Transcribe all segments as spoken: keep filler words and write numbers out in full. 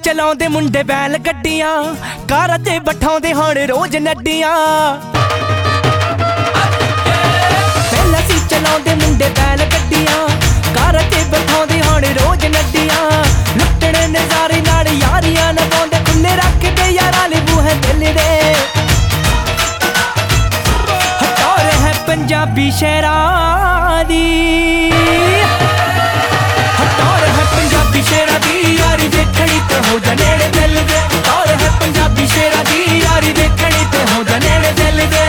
ਚਲਾਉਂਦੇ ਮੁੰਡੇ ਬੈਲ ਗੱਡੀਆਂ, ਕਾਰਾਂ ਤੇ ਬਿਠਾਉਂਦੇ ਹੁਣ ਰੋਜ਼ ਨੱਡੀਆਂ। ਪਹਿਲਾਂ ਸੀ ਚਲਾਉਂਦੇ ਮੁੰਡੇ ਬੈਲ ਗੱਡੀਆਂ, ਕਾਰਾਂ ਤੇ ਬਿਠਾਉਂਦੇ ਹੁਣ ਰੋਜ਼ ਨੱਡੀਆਂ। ਲੁੱਟਣੇ ਨਜ਼ਾਰੇ ਨਾਲ ਯਾਰੀਆਂ ਨਿਭਾਉਂਦੇ, ਖੁੱਲੇ ਰੱਖਦੇ ਯਾਰਾਂ ਲਈ ਬੂਹੇ ਦਿਲ ਦੇ। ਹਟੌਰ ਹੈ ਪੰਜਾਬੀ ਸ਼ੇਰਾਂ ਦੀ, ਹਟੌਰ ਹੈ ਪੰਜਾਬੀ ਸ਼ੇਰਾਂ ਦੀ ਯਾਰੀ ਦੇਖਣੀ ਤੇ ਹੋ ਜਾ ਨੇੜੇ ਦਿਲ ਦੇ। ਹਟੌਰ ਹੈ ਪੰਜਾਬੀ ਸ਼ੇਰਾਂ ਦੀ ਯਾਰੀ ਦੇਖਣੀ ਤੇ ਹੋ ਜਾ ਨੇੜੇ ਦਿਲ ਦੇ।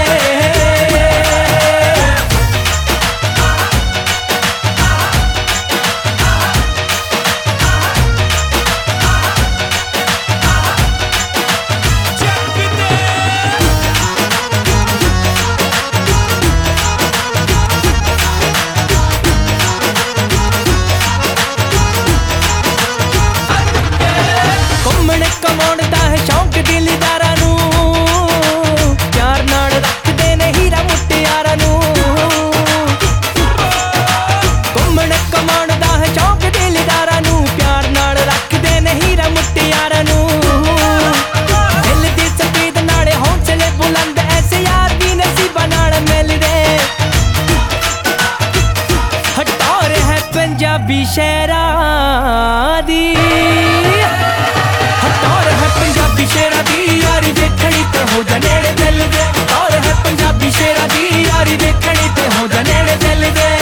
ਕਮਾਉਣ ਦਾ ਹੈ ਸ਼ੌਂਕ ਦਿਲਦਾਰਾਂ ਨੂੰ, ਪਿਆਰ ਨਾਲ ਰੱਖਦੇ ਨੇ ਹੀਰਾ ਮੁਟਿਆਰਾਂ ਨੂੰ। ਘੁੰਮਣ ਕਮਾਉਣ ਦਾ ਹੈ ਸ਼ੌਂਕ ਦਿਲਦਾਰਾਂ ਨੂੰ, ਪਿਆਰ ਨਾਲ ਰੱਖਦੇ ਨੇ ਹੀਰਾ ਮੁਟਿਆਰਾਂ ਨੂੰ। ਦਿਲ ਦੀ ਸਪੀਡ ਨਾਲੇ ਹੌਸਲੇ ਬੁਲੰਦ, ਐਸੇ ਯਾਰ ਵੀ ਨਸੀਬਾਂ ਨਾਲ ਮਿਲਦੇ। ਹਟੌਰ ਹੈ ਪੰਜਾਬੀ ਸ਼ੇਰਾਂ ਦੀ, ਹਟੌਰ ਹੈ ਪੰਜਾਬੀ ਸ਼ੇਰਾਂ ਦੀ ਯਾਰੀ ਦੇਖਣੀ ਤੇ ਹੋ ਜਾ ਨੇੜੇ ਦਿਲ ਦੇ। ਹਟੌਰ ਹੈ ਪੰਜਾਬੀ ਸ਼ੇਰਾਂ ਦੀ ਯਾਰੀ ਦੇਖਣੀ ਤੇ ਹੋ ਜਾ ਨੇੜੇ ਦਿਲ ਦੇ।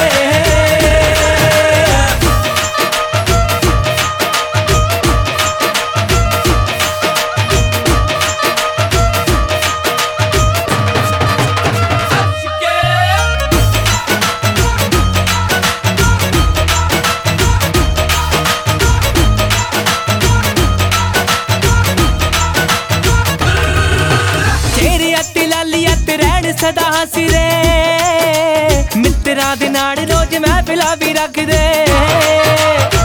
ਸਦਾ ਹੱਸਦੇ ਮਿੱਤਰਾਂ ਦੇ ਨਾਲ ਰੋਜ਼ ਮਹਿਫਿਲਾਂ ਵੀ ਰੱਖਦੇ।